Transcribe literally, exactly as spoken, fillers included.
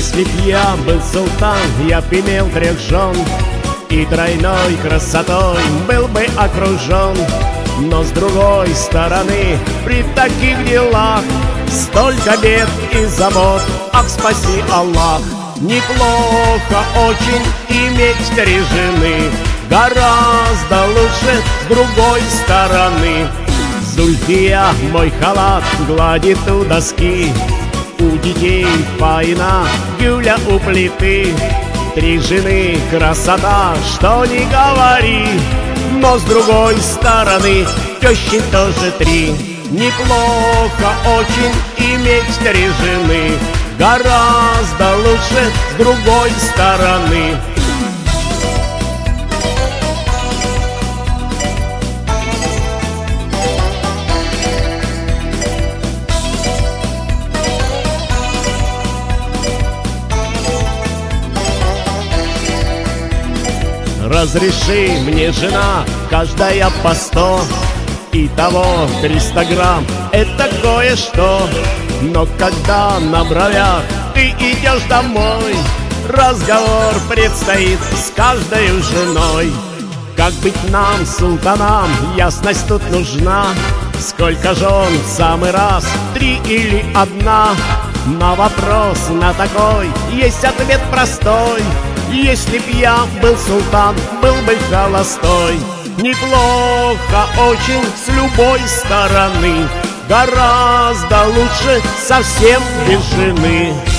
Если б я был султан, я б имел трех жен, и тройной красотой был бы окружен. Но с другой стороны, при таких делах столько бед и забот, ах, спаси Аллах. Неплохо очень иметь три жены, гораздо лучше с другой стороны. Зульфия мой халат гладит у доски, у детей Фаина, Гюля у плиты. Три жены красота, что ни говори, но с другой стороны тещи тоже три. Неплохо очень иметь три жены, гораздо лучше с другой стороны. Разреши мне, жена, каждая по сто, итого триста грамм, это кое-что. Но когда на бровях ты идешь домой, разговор предстоит с каждой женой. Как быть нам, султанам, ясность тут нужна. Сколько жен в самый раз, три или одна? На вопрос на такой есть ответ простой: если б я был султан, был бы холостой. Неплохо очень с любой стороны, гораздо лучше совсем без жены.